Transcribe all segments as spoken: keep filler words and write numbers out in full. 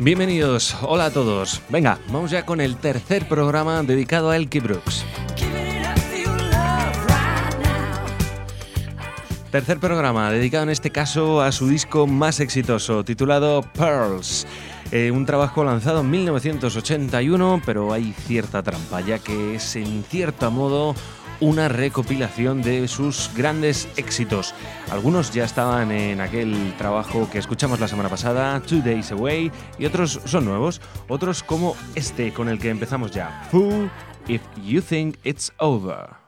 Bienvenidos, hola a todos. Venga, vamos ya con el tercer programa dedicado a Elkie Brooks. Tercer programa dedicado en este caso a su disco más exitoso, titulado Pearls. Eh, un trabajo lanzado en mil novecientos ochenta y uno, pero hay cierta trampa, ya que es en cierto modo una recopilación de sus grandes éxitos. Algunos ya estaban en aquel trabajo que escuchamos la semana pasada, Two Days Away, y otros son nuevos, otros como este con el que empezamos ya, Fool If You Think It's Over.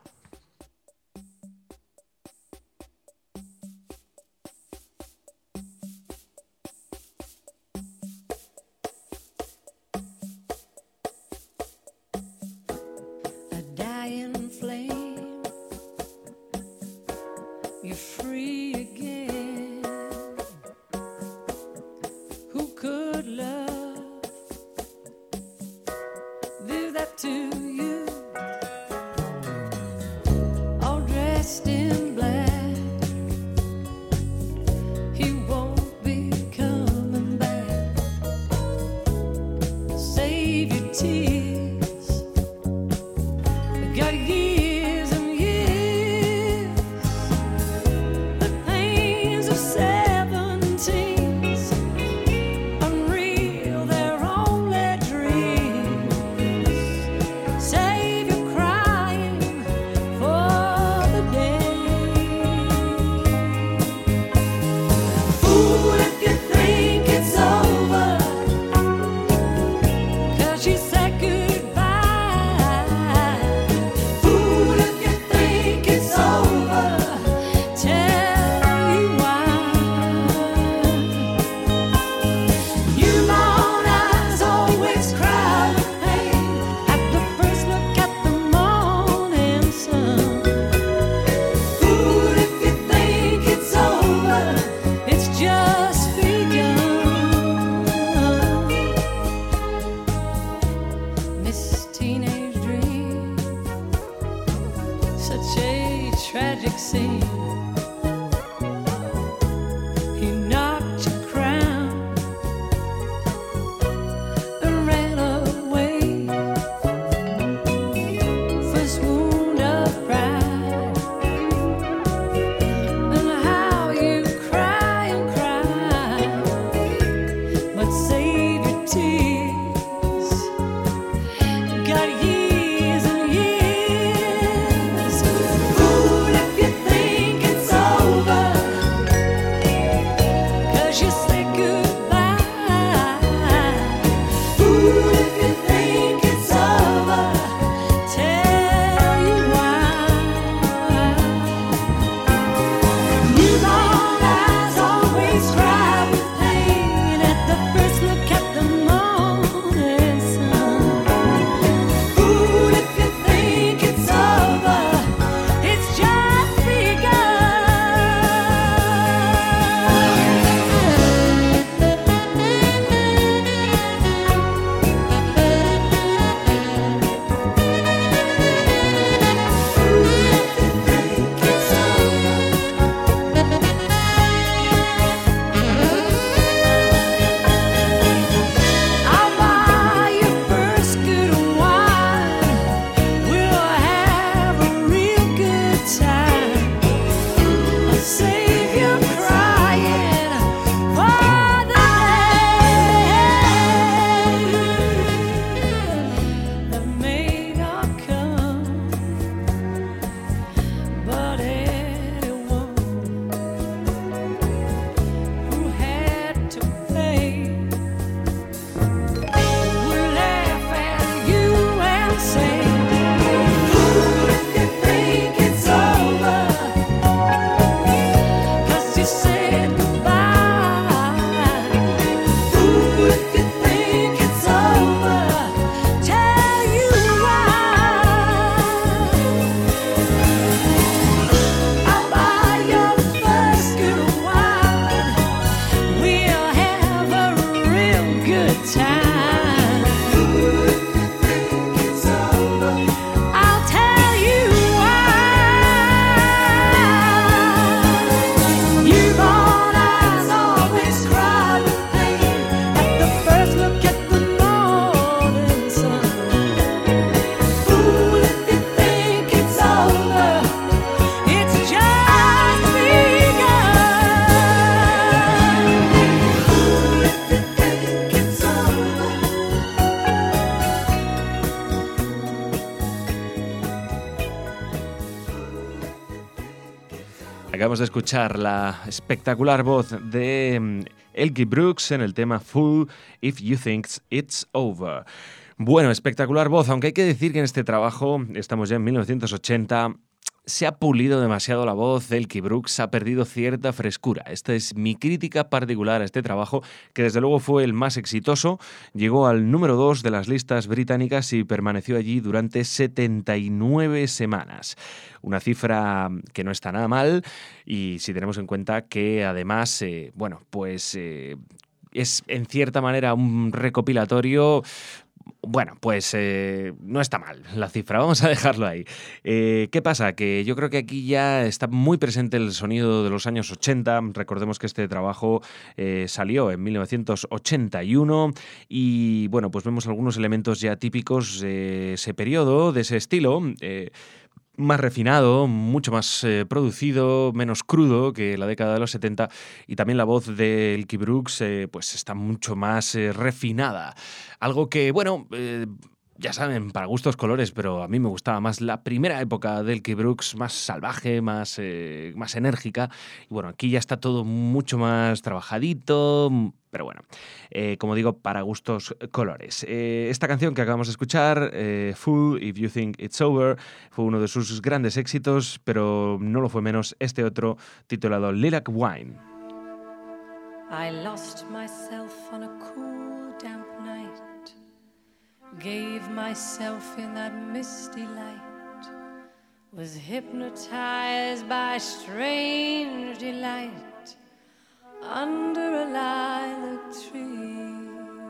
acabamos de escuchar la espectacular voz de Elkie Brooks en el tema Fool If You Think It's Over. Bueno, espectacular voz, aunque hay que decir que en este trabajo, estamos ya en mil novecientos ochenta, se ha pulido demasiado la voz. Elkie Brooks ha perdido cierta frescura. Esta es mi crítica particular a este trabajo, que desde luego fue el más exitoso. Llegó al número dos de las listas británicas y permaneció allí durante setenta y nueve semanas. Una cifra que no está nada mal, y si tenemos en cuenta que además, eh, bueno, pues eh, es en cierta manera un recopilatorio. Bueno, pues eh, no está mal la cifra, vamos a dejarlo ahí. Eh, ¿Qué pasa? Que yo creo que aquí ya está muy presente el sonido de los años ochenta. Recordemos que este trabajo eh, salió en mil novecientos ochenta y uno y bueno, pues vemos algunos elementos ya típicos de ese periodo, de ese estilo. Eh, más refinado, mucho más eh, producido, menos crudo que la década de los setenta, y también la voz de Elkie Brooks eh, pues está mucho más eh, refinada. Algo que, bueno, eh, ya saben, para gustos colores, pero a mí me gustaba más la primera época de Elkie Brooks, más salvaje, más, eh, más enérgica. Y bueno, aquí ya está todo mucho más trabajadito, pero bueno, eh, como digo, para gustos colores. Eh, esta canción que acabamos de escuchar, eh, Fool If You Think It's Over, fue uno de sus grandes éxitos, pero no lo fue menos este otro titulado Lilac Wine. I lost myself on a cool, damp night. Gave myself in that misty light. Was hypnotized by strange delight. Under a lilac tree,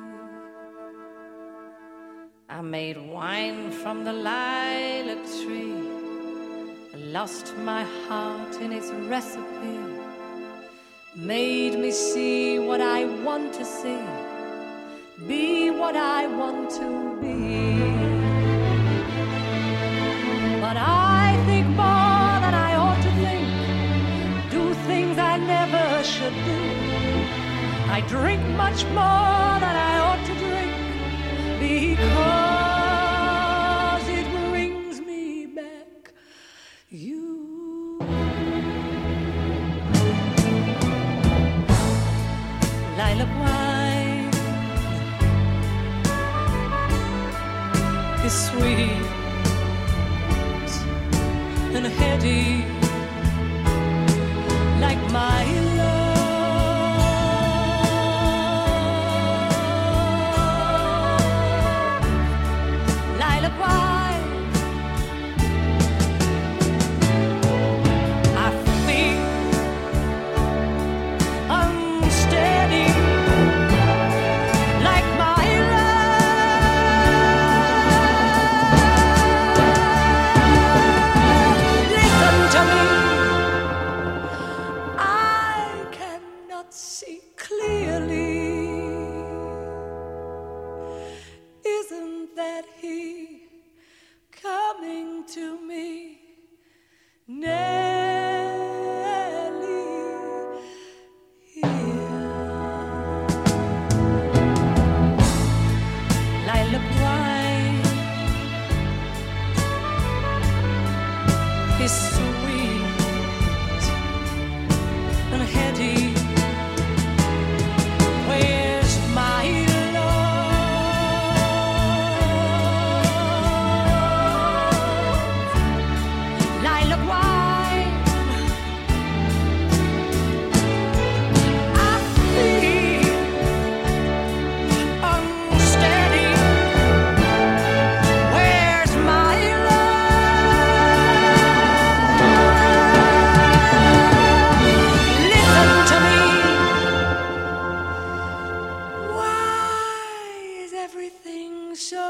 I made wine from the lilac tree. Lost my heart in its recipe. Made me see what I want to see. Be what I want to be. But I think more than I ought to think. Do things I never should do. I drink much more than I ought to drink, because it brings me back you. Lilac wine is sweet and heady, like my love. Lilac wine, I feel unsteady, like my love. Listen to me, I cannot see clearly. Isn't that he coming to me, Nelly? Here, lilac wine is sweet and heady. Where's my love? Lilac wine, I feel unsteady. Where's my love? Listen to me. Why is everything so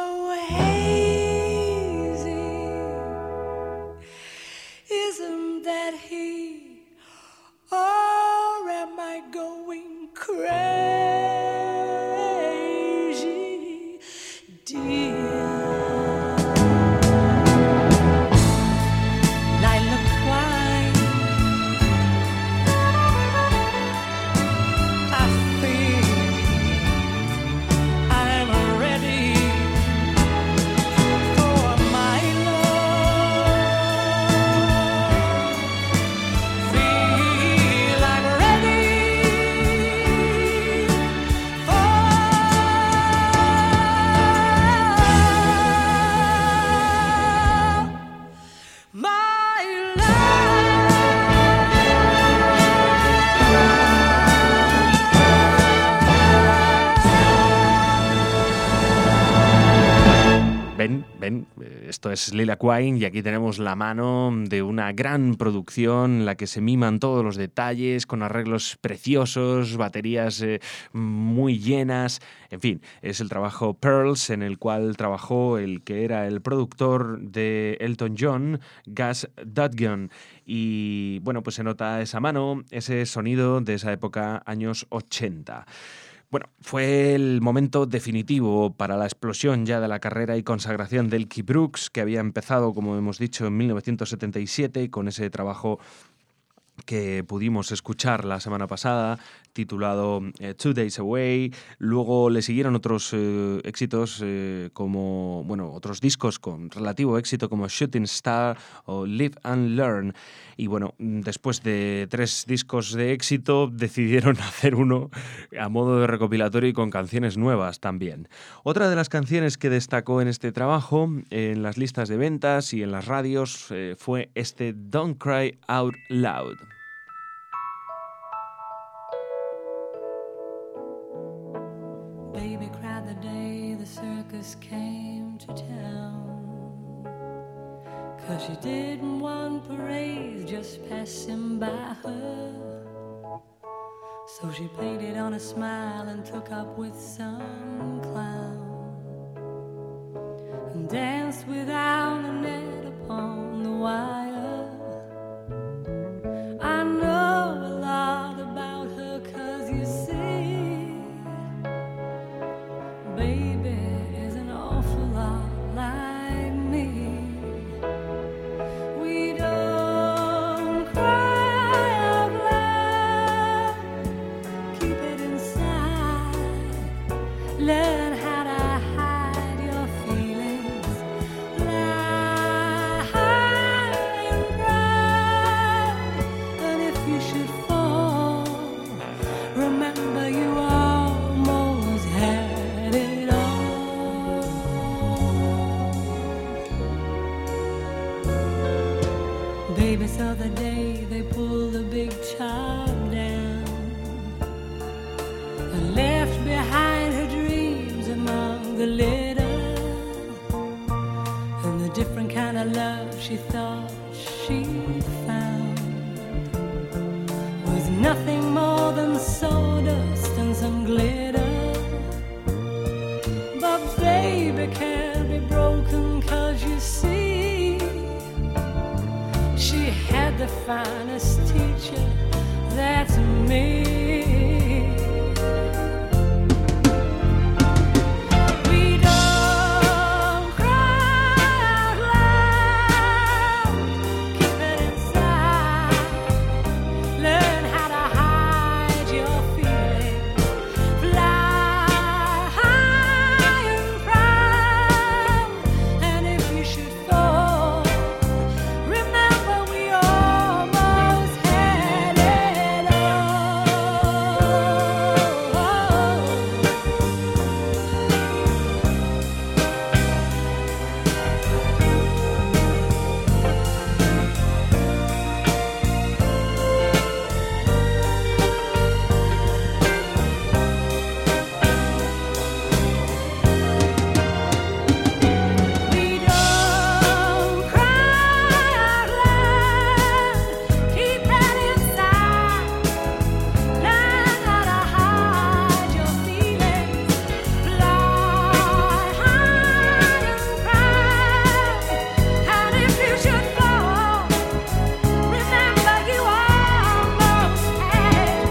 hazy? Isn't that he? Or am I going crazy, dear? Lilac wine, I feel I'm ready for my love. Feel Esto es Lilac Wine y aquí tenemos la mano de una gran producción en la que se miman todos los detalles, con arreglos preciosos, baterías eh, muy llenas. En fin, es el trabajo Pearls, en el cual trabajó el que era el productor de Elton John, Gus Dudgeon. Y bueno, pues se nota esa mano, ese sonido de esa época, años ochenta. Bueno, fue el momento definitivo para la explosión ya de la carrera y consagración de Elkie Brooks, que había empezado, como hemos dicho, en mil novecientos setenta y siete con ese trabajo que pudimos escuchar la semana pasada, titulado eh, Two Days Away. Luego le siguieron otros eh, éxitos eh, como, bueno, otros discos con relativo éxito como Shooting Star o Live and Learn. Y bueno, después de tres discos de éxito decidieron hacer uno a modo de recopilatorio y con canciones nuevas también. Otra de las canciones que destacó en este trabajo, en las listas de ventas y en las radios, eh, fue este Don't Cry Out Loud. Baby cried the day the circus came to town, 'cause she didn't want parades just passing by her. So she painted on a smile and took up with some clown and danced without a net upon the wire. I know a lot about her 'cause you see, baby is an awful lot like me. We don't cry out loud, keep it inside, learn how to hide your feelings, lie high and proud, and if you should fall, remember you almost had it all. Baby saw the day they pulled the big top down and left behind her dreams among the litter, and the different kind of love she thought she'd found was nothing more than sawdust and some glitter. But baby can't be broken 'cause you see, she had the finest teacher, that's me. We don't cry out loud, keep it inside, learn how to hide your feelings, fly high and proud, and if you should fall, remember we almost had it all. We don't cry out loud, keep it inside, learn how to hide your feelings, fly high and proud, and if you should fall, remember you almost had.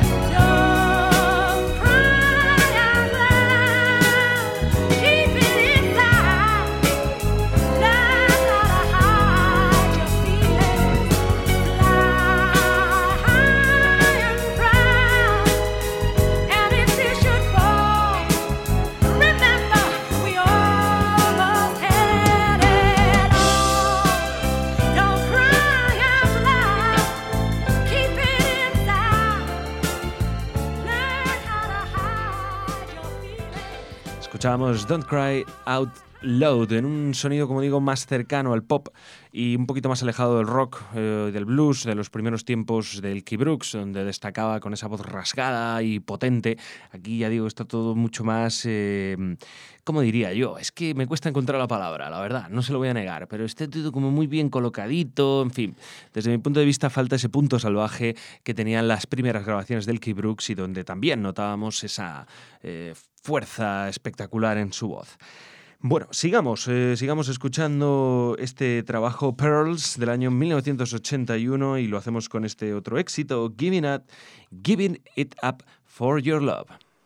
Don't cry out loud, keep it inside, learn how to hide your feelings, fly high and proud, and if you should fall, remember we almost had it all. Don't cry out loud, keep it inside, learn how to hide your feelings. Escuchábamos Don't Cry Out Load, en un sonido, como digo, más cercano al pop y un poquito más alejado del rock, eh, del blues, de los primeros tiempos del Keith Brooks, donde destacaba con esa voz rasgada y potente. Aquí, ya digo, está todo mucho más, eh, ¿cómo diría yo? Es que me cuesta encontrar la palabra, la verdad, no se lo voy a negar, pero está todo como muy bien colocadito, en fin. Desde mi punto de vista falta ese punto salvaje que tenían las primeras grabaciones del Keith Brooks y donde también notábamos esa eh, fuerza espectacular en su voz. Bueno, sigamos, eh, sigamos escuchando este trabajo Pearls del año mil novecientos ochenta y uno y lo hacemos con este otro éxito, Giving Up, Giving It Up for Your Love.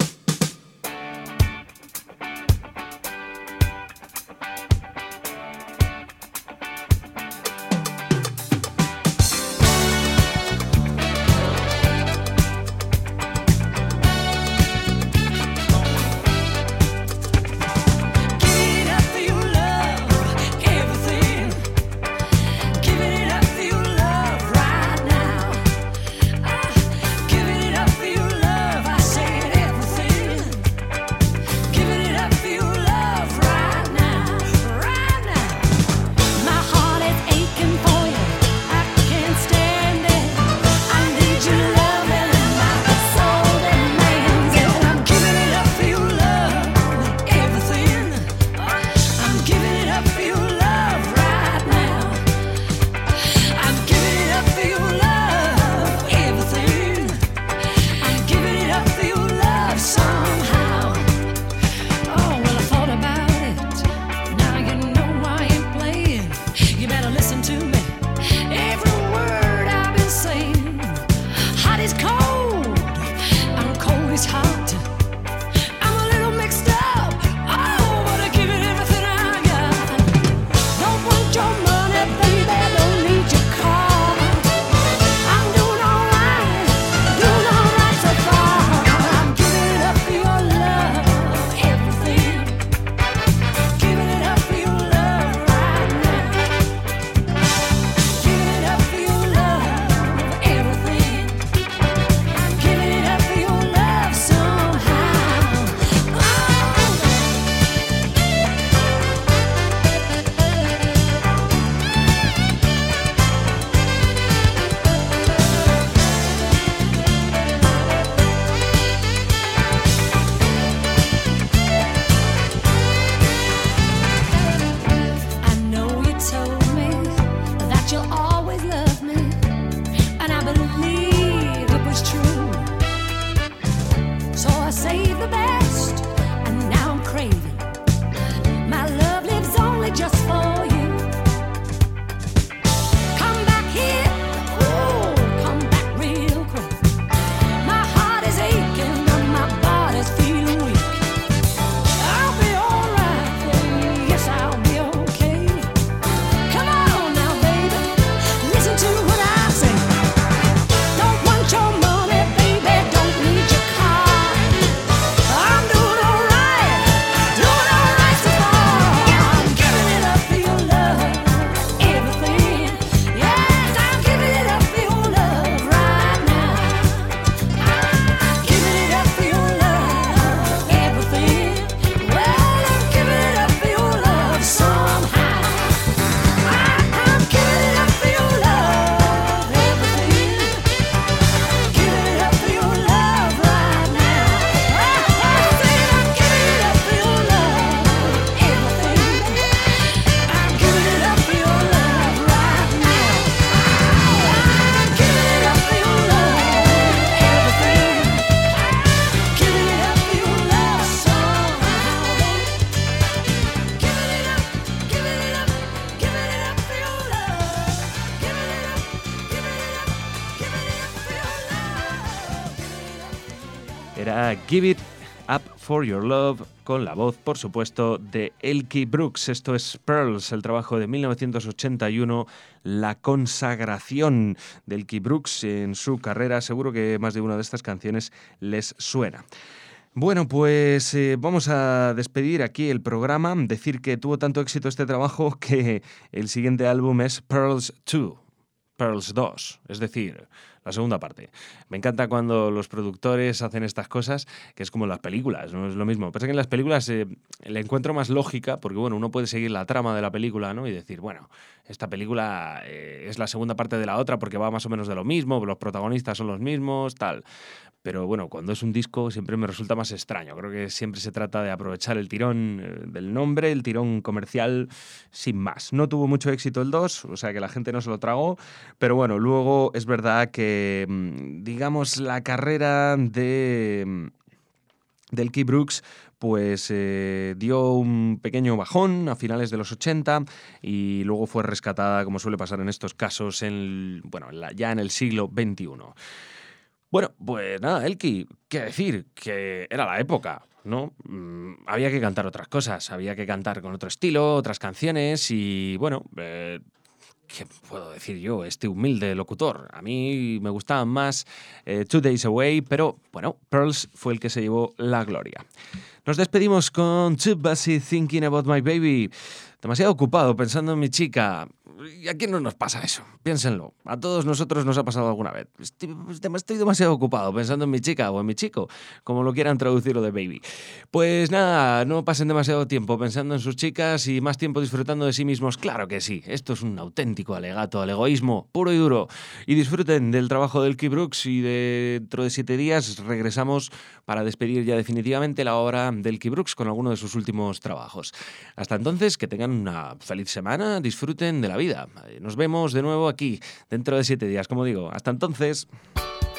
Era Give It Up for Your Love, con la voz, por supuesto, de Keith Brooks. Esto es Pearls, el trabajo de mil novecientos ochenta y uno, la consagración del Keith Brooks en su carrera. Seguro que más de una de estas canciones les suena. Bueno, pues eh, vamos a despedir aquí el programa. Decir que tuvo tanto éxito este trabajo que el siguiente álbum es Pearls dos. Pearls dos, es decir, la segunda parte. Me encanta cuando los productores hacen estas cosas, que es como en las películas, no es lo mismo. Pasa que en las películas eh, le encuentro más lógica, porque bueno, uno puede seguir la trama de la película, ¿no? Y decir, bueno, esta película eh, es la segunda parte de la otra porque va más o menos de lo mismo, los protagonistas son los mismos, tal. Pero bueno, cuando es un disco siempre me resulta más extraño. Creo que siempre se trata de aprovechar el tirón eh, del nombre, el tirón comercial, sin más. No tuvo mucho éxito el dos, o sea que la gente no se lo tragó, pero bueno, luego es verdad que, digamos, la carrera de... del Keith Brooks pues eh, dio un pequeño bajón a finales de los ochenta y luego fue rescatada, como suele pasar en estos casos, en, bueno, en la, ya en el siglo veintiuno. Bueno, pues nada, Elki, qué decir, que era la época, ¿no? Mm, había que cantar otras cosas, había que cantar con otro estilo, otras canciones y, bueno, eh, ¿qué puedo decir yo? Este humilde locutor. A mí me gustaban más eh, Two Days Away, pero, bueno, Pearls fue el que se llevó la gloria. Nos despedimos con Too Busy Thinking About My Baby. Demasiado ocupado pensando en mi chica. ¿Y a quién no nos pasa eso? Piénsenlo. A todos nosotros nos ha pasado alguna vez. Estoy, estoy demasiado ocupado pensando en mi chica o en mi chico, como lo quieran traducirlo de baby. Pues nada, no pasen demasiado tiempo pensando en sus chicas y más tiempo disfrutando de sí mismos. Claro que sí. Esto es un auténtico alegato al egoísmo, puro y duro. Y disfruten del trabajo del Keith Brooks y dentro de siete días regresamos para despedir ya definitivamente la obra del Keith Brooks con alguno de sus últimos trabajos. Hasta entonces, que tengan una feliz semana, disfruten de la vida. Nos vemos de nuevo aquí dentro de siete días, como digo. Hasta entonces.